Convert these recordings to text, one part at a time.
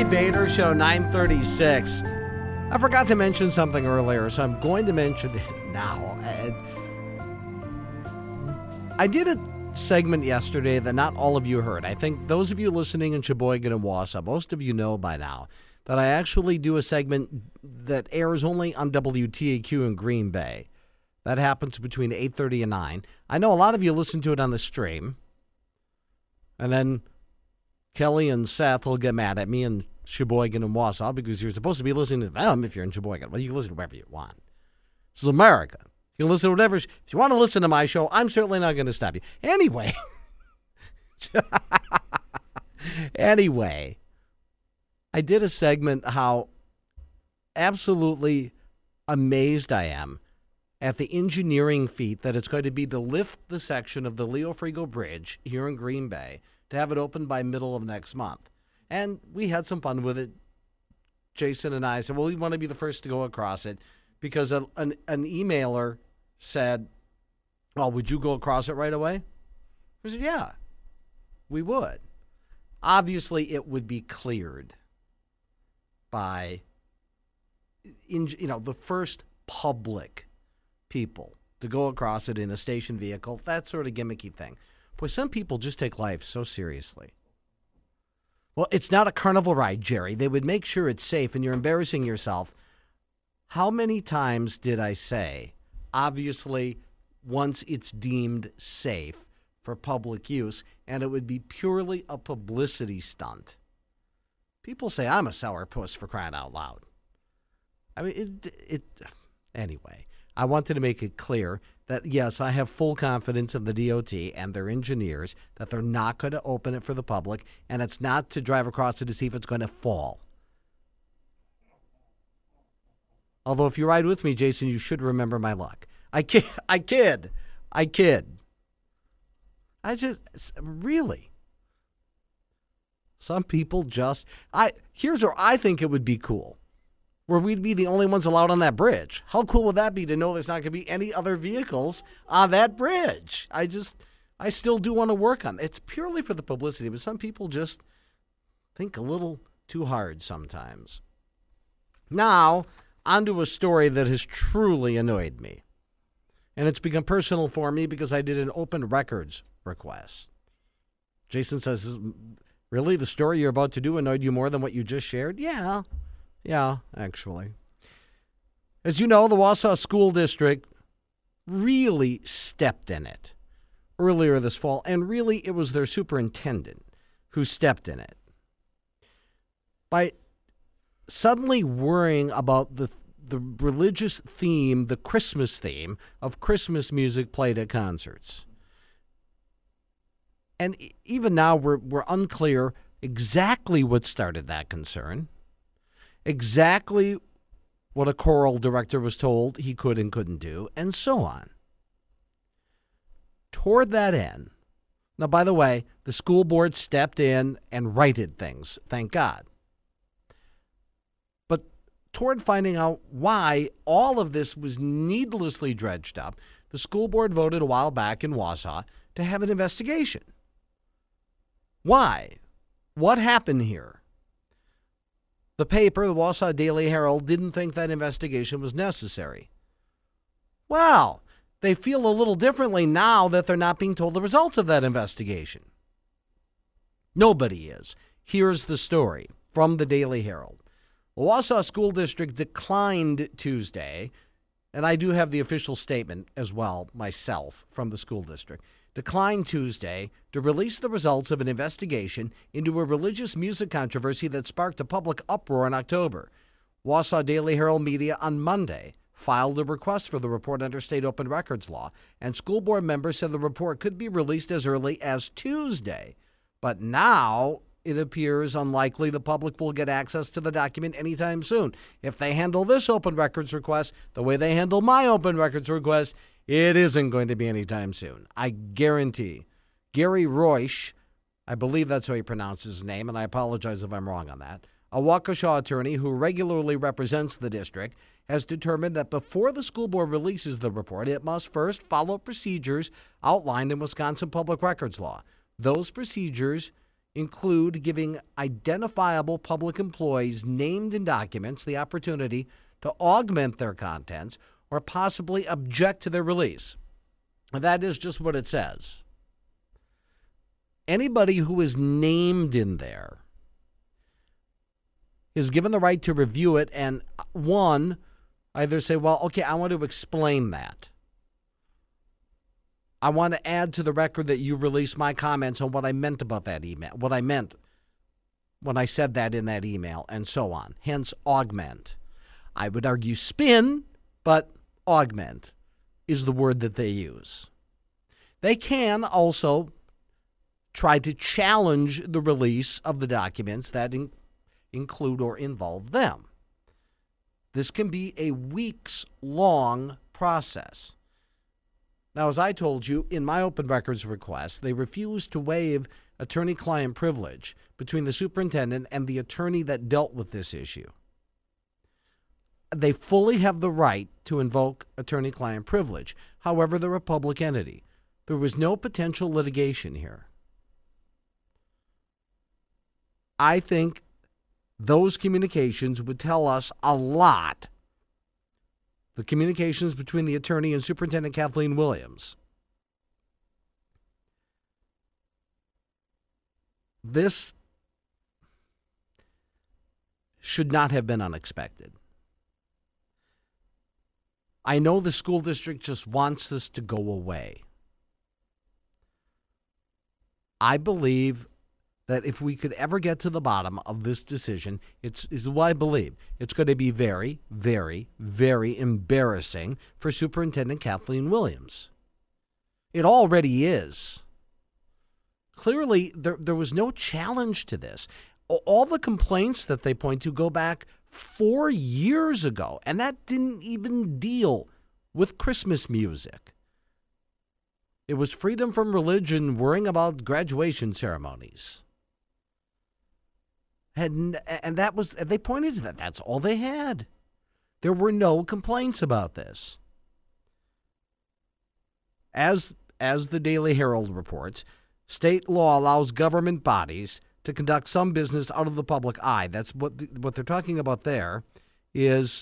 Bader Show, 936. I forgot to mention something earlier, so I'm going to mention it now. I did a segment yesterday that not all of you heard. I think those of you listening in Sheboygan and Wausau, most of you know by now that I actually do a segment that airs only on WTAQ in Green Bay. That happens between 8:30 and 9. I know a lot of you listen to it on the stream. And then Kelly and Seth will get mad at me in Sheboygan and Wausau because you're supposed to be listening to them if you're in Sheboygan. Well, you can listen to whatever you want. This is America. You can listen to whatever. If you want to listen to my show, I'm certainly not going to stop you. Anyway. I did a segment how absolutely amazed I am at the engineering feat that it's going to be to lift the section of the Leo Frigo Bridge here in Green Bay to have it open by middle of next month. And we had some fun with it. Jason and I said, well, we want to be the first to go across it because an emailer said, well, would you go across it right away? I said, yeah, we would. Obviously, it would be cleared by, the first public people to go across it in a station vehicle, that sort of gimmicky thing. Boy, some people just take life so seriously. Well, it's not a carnival ride, Jerry. They would make sure it's safe, and you're embarrassing yourself. How many times did I say, obviously, once it's deemed safe for public use, and it would be purely a publicity stunt? People say I'm a sourpuss for crying out loud. I mean, anyway, I wanted to make it clear that, yes, I have full confidence in the DOT and their engineers that they're not going to open it for the public, and it's not to drive across it to see if it's going to fall. Although if you ride with me, Jason, you should remember my luck. I kid. Really. Some people here's where I think it would be cool. Where we'd be the only ones allowed on that bridge. How cool would that be to know there's not going to be any other vehicles on that bridge? I still do want to work on it. It's purely for the publicity, but some people just think a little too hard sometimes. Now, onto a story that has truly annoyed me. And it's become personal for me because I did an open records request. Jason says, really? The story you're about to do annoyed you more than what you just shared? Yeah, actually. As you know, the Wausau School District really stepped in it earlier this fall, and really it was their superintendent who stepped in it by suddenly worrying about the religious theme, the Christmas theme of Christmas music played at concerts. And even now we're unclear exactly what started that concern. Exactly what a choral director was told he could and couldn't do, and so on. Toward that end, now, by the way, the school board stepped in and righted things, thank God. But toward finding out why all of this was needlessly dredged up, the school board voted a while back in Wausau to have an investigation. Why? What happened here? The paper, the Wausau Daily Herald, didn't think that investigation was necessary. Well, they feel a little differently now that they're not being told the results of that investigation. Nobody is. Here's the story from the Daily Herald. The Wausau School District declined Tuesday, and I do have the official statement as well myself from the school district, declined Tuesday to release the results of an investigation into a religious music controversy that sparked a public uproar in October. Wausau Daily Herald Media on Monday filed a request for the report under state open records law, and school board members said the report could be released as early as Tuesday. But now it appears unlikely the public will get access to the document anytime soon. If they handle this open records request the way they handle my open records request, it isn't going to be anytime soon. I guarantee. Gary Roish, I believe that's how he pronounces his name, and I apologize if I'm wrong on that, a Waukesha attorney who regularly represents the district, has determined that before the school board releases the report, it must first follow procedures outlined in Wisconsin public records law. Those procedures include giving identifiable public employees named in documents the opportunity to augment their contents or possibly object to their release. And that is just what it says. Anybody who is named in there is given the right to review it and, one, either say, well, okay, I want to explain that. I want to add to the record that you release my comments on what I meant about that email, what I meant when I said that in that email, and so on. Hence, augment. I would argue spin, but augment is the word that they use. They can also try to challenge the release of the documents that include or involve them. This can be a weeks-long process. Now, as I told you, in my open records request, they refused to waive attorney-client privilege between the superintendent and the attorney that dealt with this issue. They fully have the right to invoke attorney-client privilege. However, they're a public entity. There was no potential litigation here. I think those communications would tell us a lot. The communications between the attorney and Superintendent Kathleen Williams. This should not have been unexpected. I know the school district just wants this to go away. I believe that if we could ever get to the bottom of this decision, is what I believe. It's going to be very, very, very embarrassing for Superintendent Kathleen Williams. It already is. Clearly, there was no challenge to this. All the complaints that they point to go back 4 years ago, and that didn't even deal with Christmas music. It was freedom from religion, worrying about graduation ceremonies. And that was, they pointed to that. That's all they had. There were no complaints about this. As the Daily Herald reports, state law allows government bodies to conduct some business out of the public eye. That's what they're talking about there, is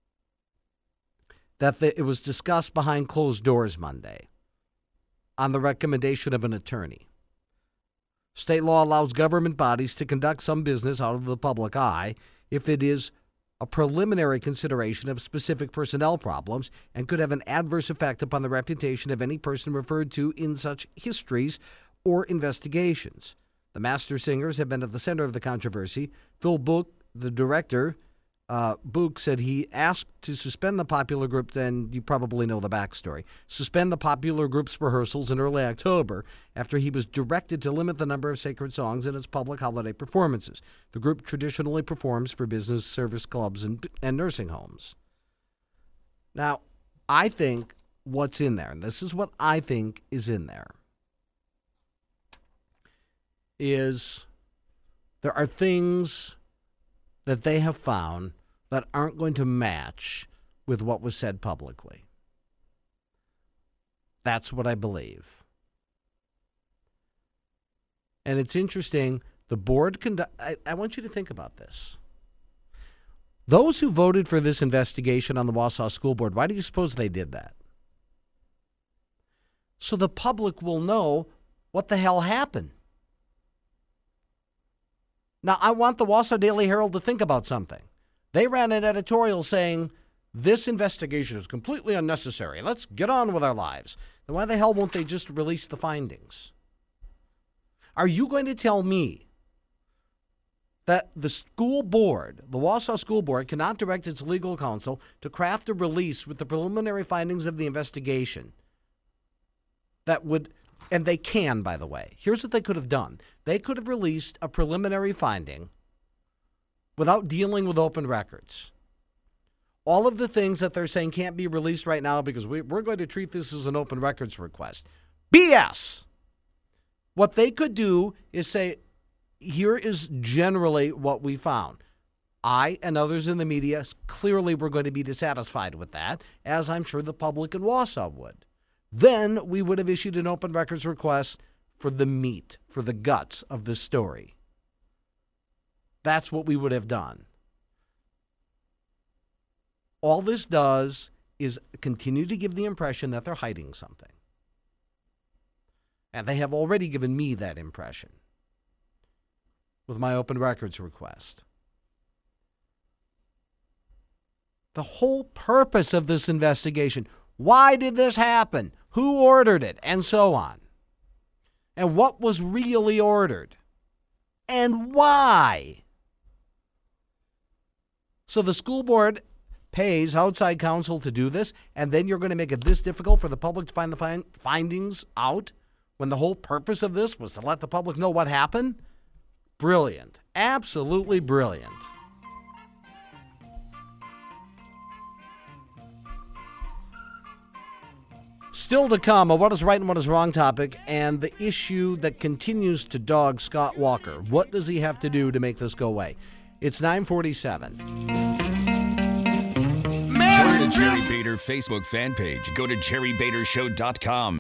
that it was discussed behind closed doors Monday on the recommendation of an attorney. State law allows government bodies to conduct some business out of the public eye if it is a preliminary consideration of specific personnel problems and could have an adverse effect upon the reputation of any person referred to in such histories or investigations. The Master Singers have been at the center of the controversy. Phil Book, the director, Book said he asked to suspend the popular groups, and you probably know the backstory, suspend the popular group's rehearsals in early October after he was directed to limit the number of sacred songs in its public holiday performances. The group traditionally performs for business, service clubs, and nursing homes. Now, I think what's in there, and this is what I think is in there, is there are things that they have found that aren't going to match with what was said publicly. That's what I believe. And it's interesting, the board I want you to think about this. Those who voted for this investigation on the Wausau School Board, why do you suppose they did that? So the public will know what the hell happened. Now, I want the Wausau Daily Herald to think about something. They ran an editorial saying, this investigation is completely unnecessary. Let's get on with our lives. Then why the hell won't they just release the findings? Are you going to tell me that the school board, the Wausau School Board, cannot direct its legal counsel to craft a release with the preliminary findings of the investigation that would... And they can, by the way. Here's what they could have done. They could have released a preliminary finding without dealing with open records. All of the things that they're saying can't be released right now because we're going to treat this as an open records request. BS! What they could do is say, here is generally what we found. I and others in the media clearly were going to be dissatisfied with that, as I'm sure the public in Wausau would. Then we would have issued an open records request for the meat, for the guts of the story. That's what we would have done. All this does is continue to give the impression that they're hiding something. And they have already given me that impression with my open records request. The whole purpose of this investigation, why did this happen? Who ordered it? And so on. And what was really ordered? And why? So the school board pays outside counsel to do this, and then you're going to make it this difficult for the public to find the findings out when the whole purpose of this was to let the public know what happened? Brilliant. Absolutely brilliant. Still to come, a what is right and what is wrong topic, and the issue that continues to dog Scott Walker. What does he have to do to make this go away? It's 9:47. Join the Jerry Bader Facebook fan page. Go to jerrybadershow.com.